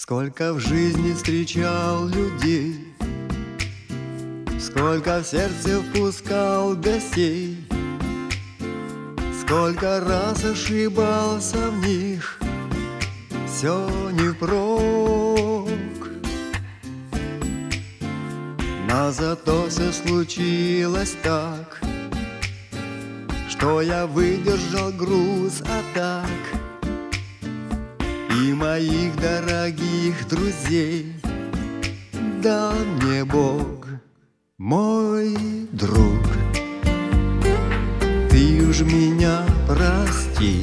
Сколько в жизни встречал людей, сколько в сердце впускал гостей, сколько раз ошибался в них, все не впрок. Но зато все случилось так, что я выдержал груз атак, и моих дорогих друзей дал мне Бог, мой друг. Ты уж меня прости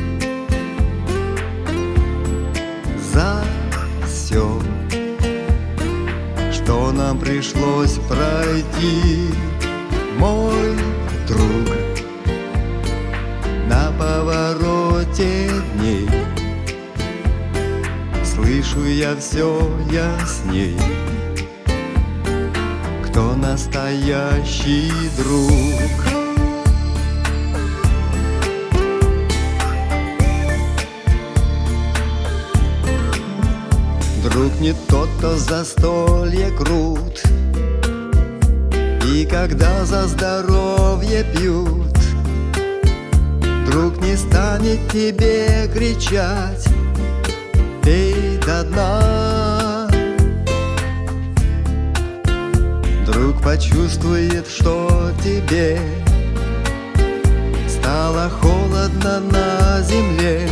за все, что нам пришлось пройти, мой друг. На повороте дней слышу я все ясней, кто настоящий друг. Друг не тот, кто за столье крут, и когда за здоровье пьют. Друг не станет тебе кричать: пей до дна. Друг почувствует, что тебе стало холодно на земле,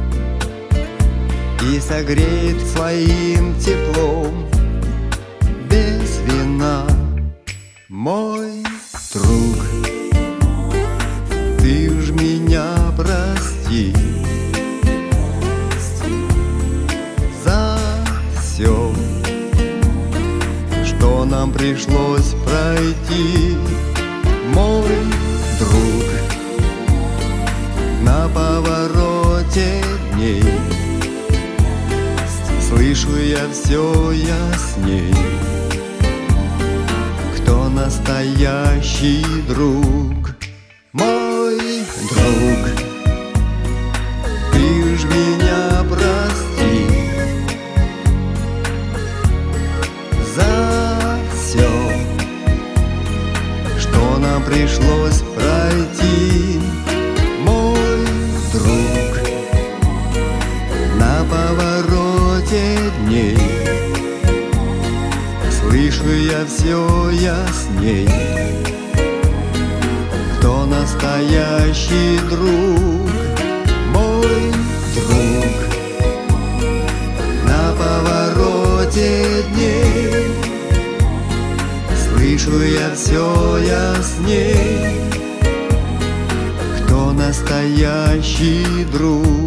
и согреет своим теплом без вина, мой друг. Ты уж меня прости за все, что нам пришлось пройти, мой друг. На повороте дней слышу я все ясней, кто настоящий друг, мой друг. Ты уж меня прости за все, что нам пришлось пройти, мой друг. На повороте дней слышу я все ясней, кто настоящий друг, мой друг. На повороте дней слышу я все ясней, кто настоящий друг.